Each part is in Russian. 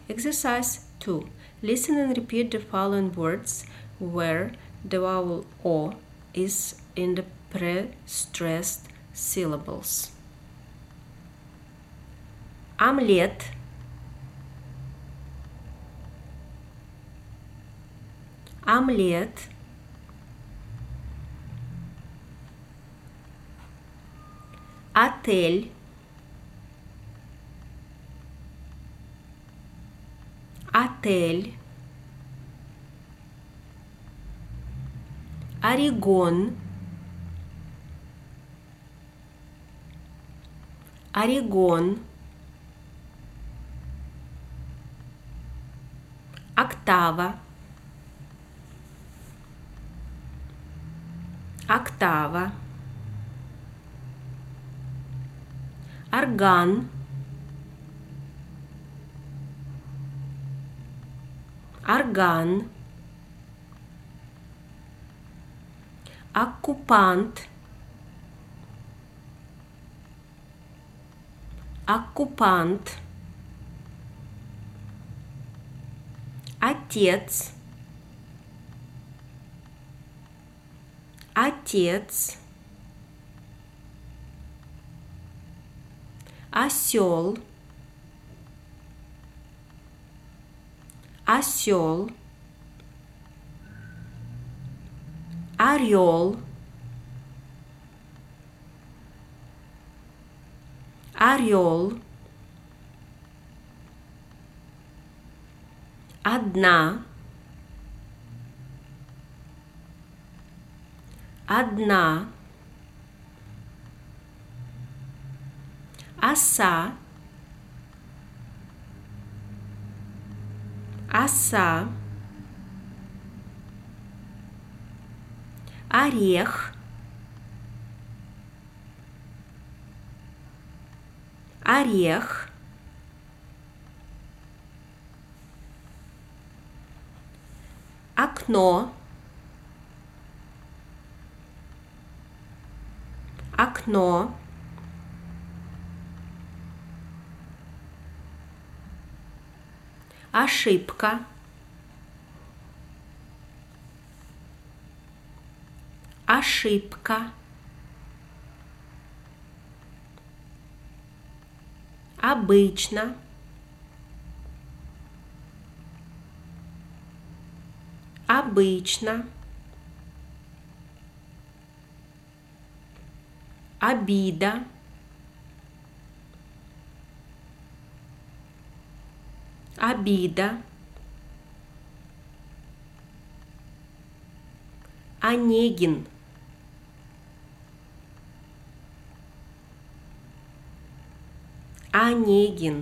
Exercise 2. Listen and repeat the following words where the vowel O is in the pre-stressed syllables. Омлет, омлет, отель, отель, Орегон, Орегон, октава, октава, орган, орган, оккупант, оккупант, отец, отец, осел, осел, орел, орел, одна, одна, оса, оса, орех, орех, окно, окно, ошибка, ошибка, обычно, обычно, обида, обида, Онегин, Онегин,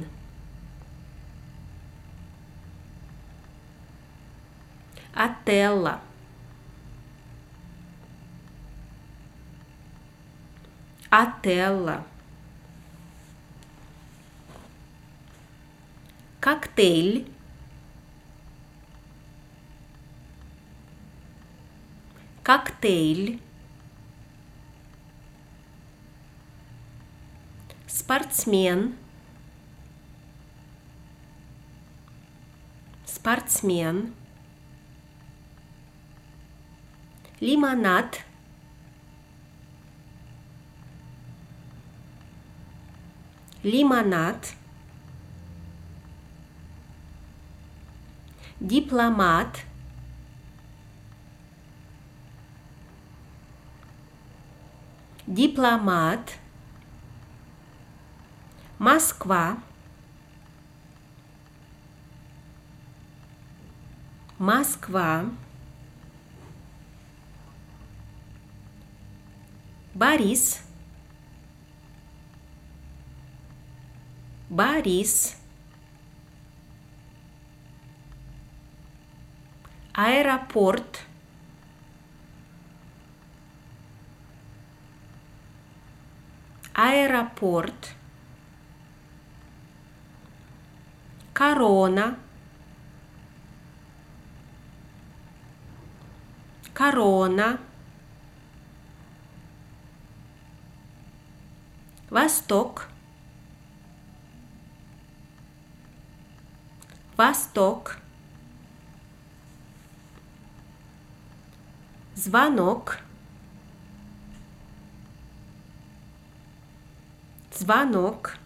Отелло, Отелло, коктейль, коктейль, спортсмен, спортсмен, лимонад, лимонад, дипломат, дипломат, Москва, Москва, Борис, Борис, аэропорт, аэропорт, корона, корона, Восток, восток, звонок, звонок,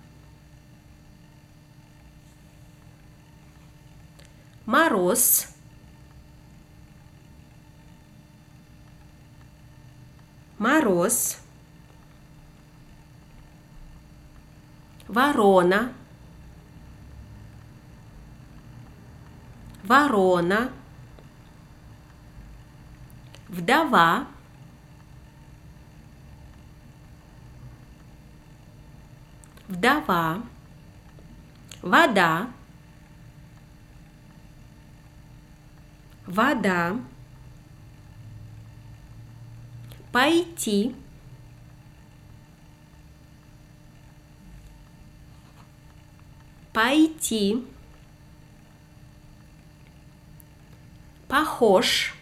мороз, мороз, ворона, ворона, вдова, вдова, вода, вода, пойти, пойти, похож,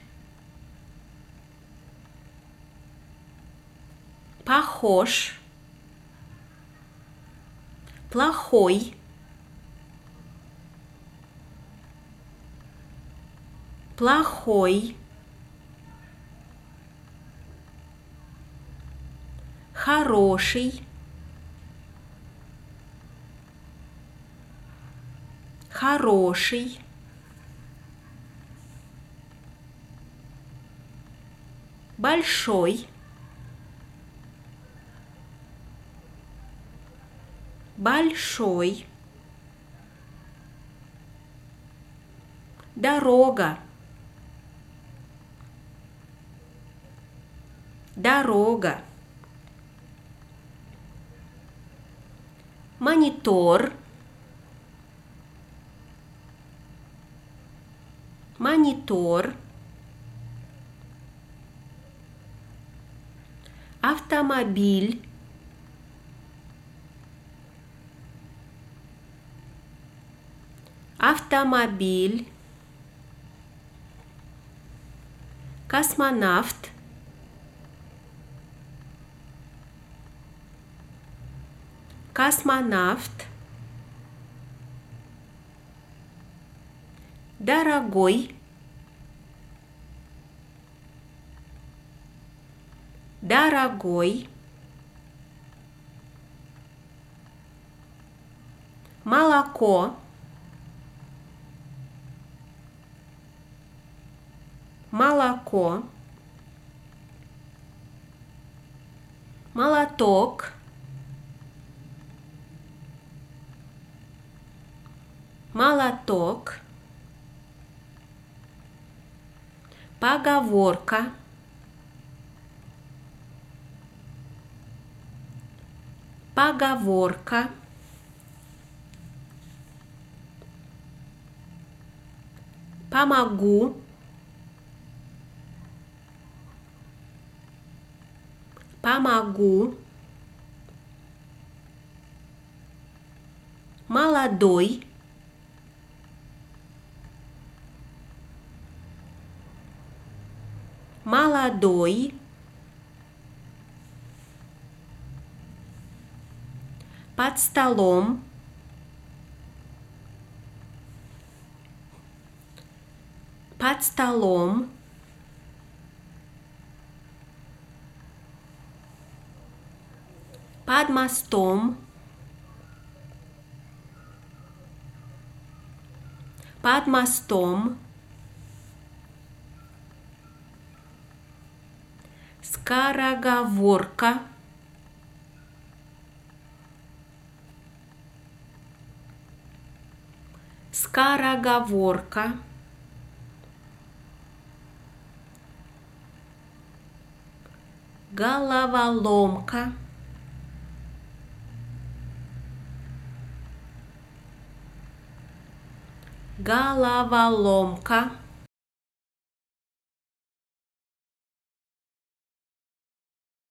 похож, плохой, плохой, хороший, хороший, большой, большой, дорога, дорога, монитор, монитор, автомобиль, автомобиль, космонавт, космонавт, дорогой, дорогой, молоко, молоко, молоток, молоток, поговорка, поговорка, помогу, помогу, молодой, молодой, под столом, под столом, под мостом, под мостом, скороговорка, скороговорка, головоломка, головоломка,